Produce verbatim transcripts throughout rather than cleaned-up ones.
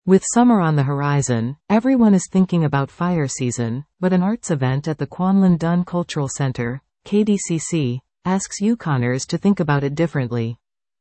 With summer on the horizon, everyone is thinking about fire season, but an arts event at the Kwanlin Dun Cultural Center, K D C C, asks Yukoners to think about it differently.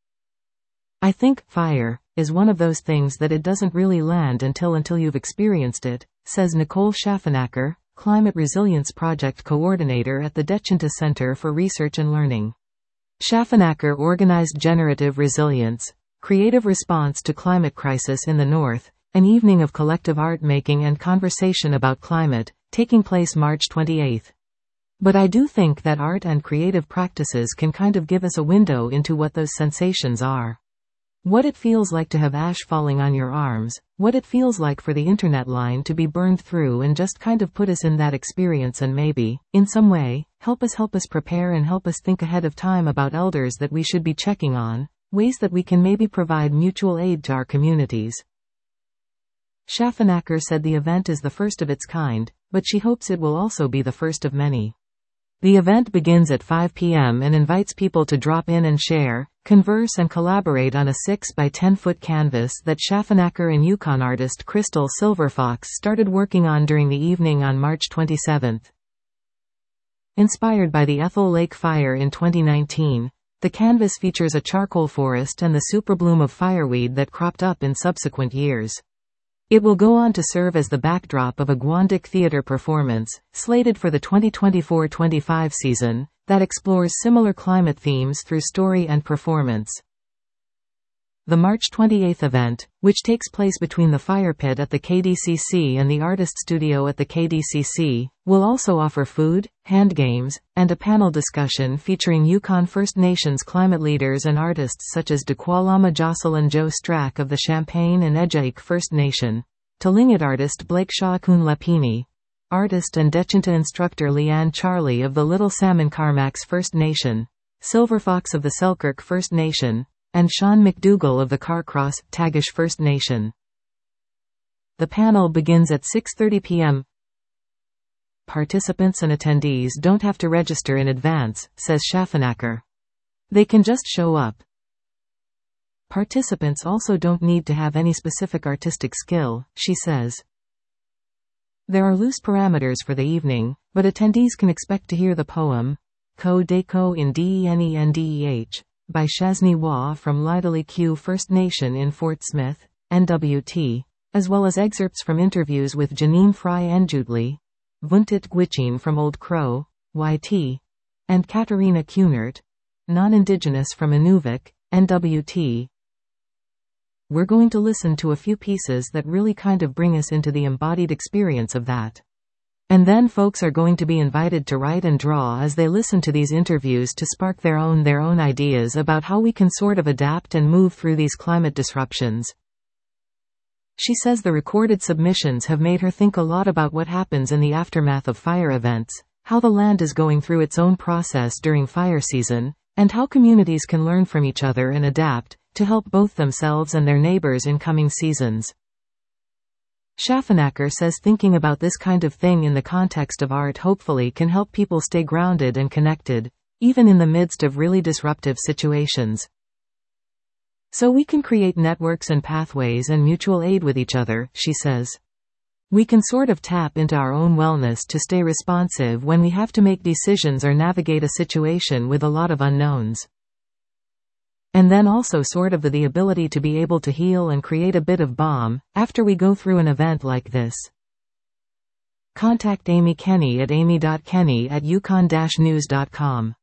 I think fire is one of those things that it doesn't really land until until you've experienced it, says Nicole Schaffenacker, Climate Resilience Project Coordinator at the Dechinta Center for Research and Learning. Schaffenacker organized Generative Resilience, Creative Response to Climate Crisis in the North, an evening of collective art making and conversation about climate, taking place March twenty-eighth. But I do think that art and creative practices can kind of give us a window into what those sensations are. What it feels like to have ash falling on your arms, what it feels like for the internet line to be burned through, and just kind of put us in that experience and maybe, in some way, help us help us prepare and help us think ahead of time about elders that we should be checking on, ways that we can maybe provide mutual aid to our communities. Schaffenacker said the event is the first of its kind, but she hopes it will also be the first of many. The event begins at five p m and invites people to drop in and share, converse and collaborate on a six by ten foot canvas that Schaffenacker and Yukon artist Crystal Silverfox started working on during the evening on March twenty-seventh. Inspired by the Ethel Lake fire in twenty nineteen, the canvas features a charcoal forest and the superbloom of fireweed that cropped up in subsequent years. It will go on to serve as the backdrop of a Gwandik theater performance, slated for the twenty twenty-four twenty-five season, that explores similar climate themes through story and performance. The March twenty-eighth event, which takes place between the fire pit at the K D C C and the artist studio at the K D C C, will also offer food, hand games, and a panel discussion featuring Yukon First Nations climate leaders and artists such as Dequalama Jocelyn Joe Strack of the Champagne and Ejaik First Nation, Tlingit artist Blake Shaakun Lapini, artist and Dechinta instructor Leanne Charlie of the Little Salmon Carmacks First Nation, Silverfox of the Selkirk First Nation, and Sean McDougall of the Carcross, Tagish First Nation. The panel begins at six thirty p m Participants and attendees don't have to register in advance, says Schaffenacker. They can just show up. Participants also don't need to have any specific artistic skill, she says. There are loose parameters for the evening, but attendees can expect to hear the poem, Ko Deko in Denendeh, by Shazni Wah from Lidaliq First Nation in Fort Smith, N W T, as well as excerpts from interviews with Janine Fry Njutli, Vuntit Gwichin from Old Crow, Y T, and Katarina Cunert, non-Indigenous from Inuvik, N W T. We're going to listen to a few pieces that really kind of bring us into the embodied experience of that. And then folks are going to be invited to write and draw as they listen to these interviews to spark their own their own ideas about how we can sort of adapt and move through these climate disruptions. She says the recorded submissions have made her think a lot about what happens in the aftermath of fire events, how the land is going through its own process during fire season, and how communities can learn from each other and adapt, to help both themselves and their neighbors in coming seasons. Schaffenacker says thinking about this kind of thing in the context of art hopefully can help people stay grounded and connected, even in the midst of really disruptive situations. So we can create networks and pathways and mutual aid with each other, she says. We can sort of tap into our own wellness to stay responsive when we have to make decisions or navigate a situation with a lot of unknowns. And then also sort of the, the ability to be able to heal and create a bit of balm after we go through an event like this. Contact Amy Kenny at amy dot kenny at yukon dash news dot com.